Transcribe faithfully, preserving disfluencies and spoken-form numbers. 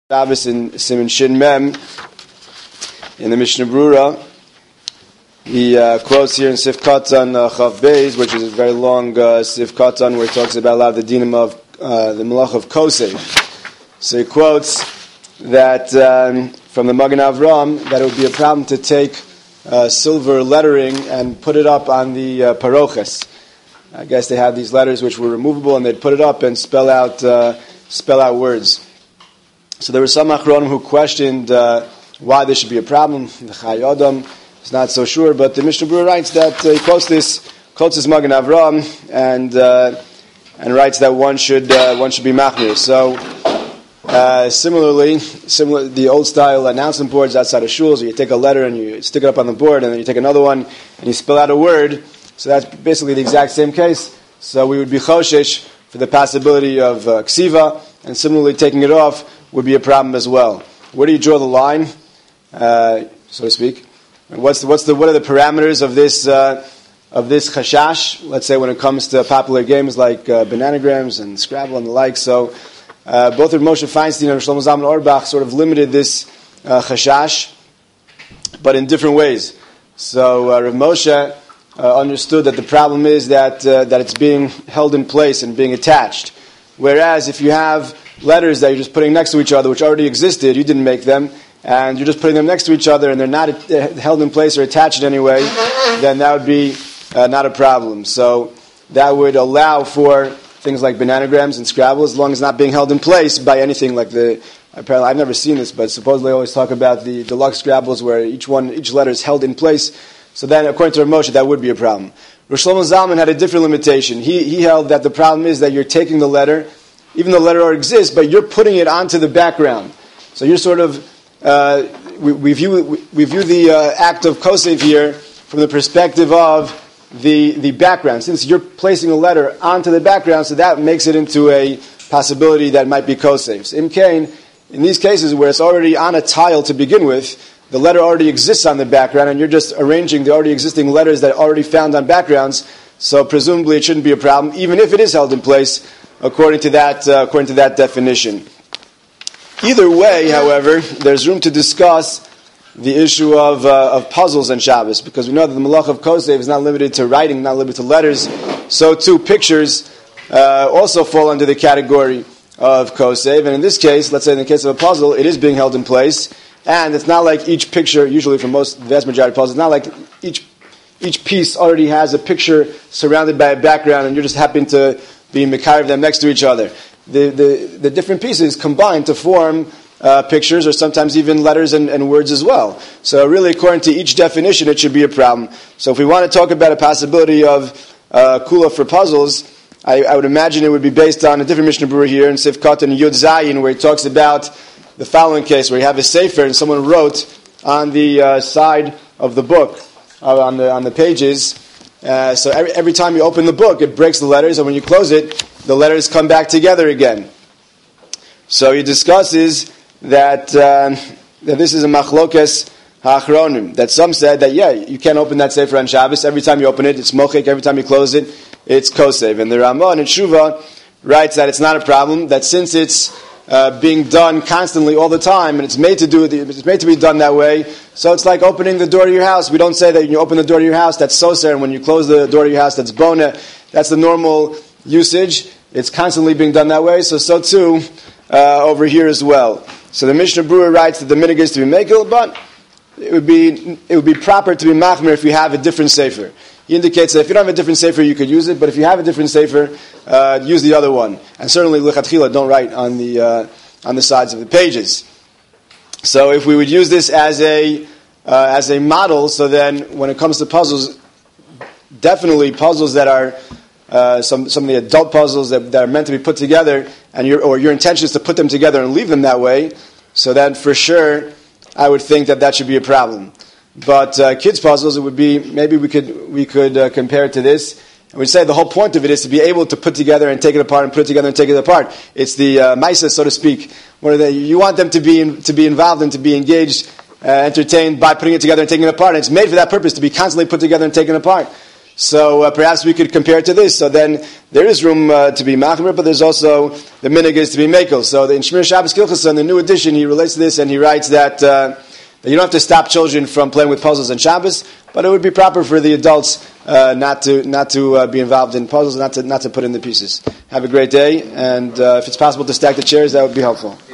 Shabbos in Siman Shin Mem in the Mishnah Brura. He uh, quotes here in Sif Katan uh, Chav Beis, which is a very long uh, Sif Katan, where he talks about a lot of the dinim of uh, the Malach of Kosev. So he quotes that um, from the Magen Avram that it would be a problem to take uh, silver lettering and put it up on the uh, paroches. I guess they had these letters which were removable, and they'd put it up and spell out uh, spell out words. So there were some Achronim who questioned uh, why this should be a problem. The Chai Adam is not so sure, but the Mishnah Brura writes that uh, he quotes this, quotes this Magen Avram, and uh, and writes that one should uh, one should be machmir. So uh, similarly, similar the old style announcement boards outside of shuls, you take a letter and you stick it up on the board, and then you take another one and you spell out a word. So that's basically the exact same case. So we would be choshesh for the possibility of uh, ksiva, and similarly taking it off would be a problem as well. Where do you draw the line, uh, so to speak? What's the, what's the what are the parameters of this uh, of this chashash? Let's say when it comes to popular games like uh, Bananagrams and Scrabble and the like. So uh, both Rav Moshe Feinstein and Shlomo Zalman Auerbach sort of limited this uh, chashash, but in different ways. So uh, Rav Moshe uh, understood that the problem is that uh, that it's being held in place and being attached, whereas if you have letters that you're just putting next to each other, which already existed, you didn't make them, and you're just putting them next to each other, and they're not held in place or attached in any way, then that would be uh, not a problem. So that would allow for things like bananagrams and Scrabble, as long as not being held in place by anything like the. Apparently, I've never seen this, but supposedly I always talk about the deluxe Scrabbles where each one, each letter is held in place. So then, according to Rav Moshe, that would be a problem. Rav Shlomo Zalman had a different limitation. He he held that the problem is that you're taking the letter, even though the letter exists, but you're putting it onto the background. So you're sort of, uh, we, we view we, we view the uh, act of kosev here from the perspective of the the background. Since you're placing a letter onto the background, so that makes it into a possibility that might be kosev. So in Cain, in these cases where it's already on a tile to begin with, the letter already exists on the background, and you're just arranging the already existing letters that are already found on backgrounds, so presumably it shouldn't be a problem, even if it is held in place, according to that, uh, according to that definition. Either way, however, there's room to discuss the issue of uh, of puzzles and Shabbos, because we know that the Malach of Kosev is not limited to writing, not limited to letters. So too, pictures uh, also fall under the category of Kosev. And in this case, let's say in the case of a puzzle, it is being held in place, and it's not like each picture, usually for most, the vast majority of puzzles, it's not like each each piece already has a picture surrounded by a background, and you're just happen to be mekarev them next to each other. The, the the different pieces combine to form uh, pictures, or sometimes even letters and, and words as well. So really, according to each definition, it should be a problem. So if we want to talk about a possibility of uh, kula for puzzles, I, I would imagine it would be based on a different Mishnah Brura here in Sif Katan Yud Zayin, where he talks about the following case, where you have a sefer and someone wrote on the uh, side of the book, uh, on the on the pages. Uh, so every, every time you open the book, it breaks the letters, and when you close it, the letters come back together again. So he discusses that uh, that this is a machlokes ha'achronim. That some said that yeah, you can't open that sefer on Shabbos. Every time you open it, it's mochik. Every time you close it, it's kosev. And the Ramah in Tshuva writes that it's not a problem. That since it's Uh, being done constantly all the time, and it's made to do it's made to be done that way. So it's like opening the door to your house. We don't say that when you open the door to your house, that's soser, and when you close the door to your house, that's bona. That's the normal usage. It's constantly being done that way. So so too uh, over here as well. So the Mishnah Brura writes that the minig is to be mekil, but it would be it would be proper to be machmir if you have a different sefer. He indicates that if you don't have a different sefer, you could use it, but if you have a different sefer, uh, use the other one. And certainly, lichatchila, don't write on the uh, on the sides of the pages. So if we would use this as a uh, as a model, so then when it comes to puzzles, definitely puzzles that are uh, some some of the adult puzzles that, that are meant to be put together, and your or your intention is to put them together and leave them that way, so then for sure, I would think that that should be a problem. But uh, kids' puzzles, it would be, maybe we could we could uh, compare it to this. And we'd say the whole point of it is to be able to put together and take it apart and put it together and take it apart. It's the uh, maisa, so to speak, where they, you want them to be in, to be involved and to be engaged, uh, entertained by putting it together and taking it apart. And it's made for that purpose, to be constantly put together and taken apart. So uh, perhaps we could compare it to this. So then there is room uh, to be machmer, but there's also the minhag is to be mekel. So in Shmir Shabbos Kilchasa, in the new edition, he relates to this and he writes that, uh, that you don't have to stop children from playing with puzzles on Shabbos, but it would be proper for the adults uh, not to not to uh, be involved in puzzles, not to not to put in the pieces. Have a great day, and uh, if it's possible to stack the chairs, that would be helpful.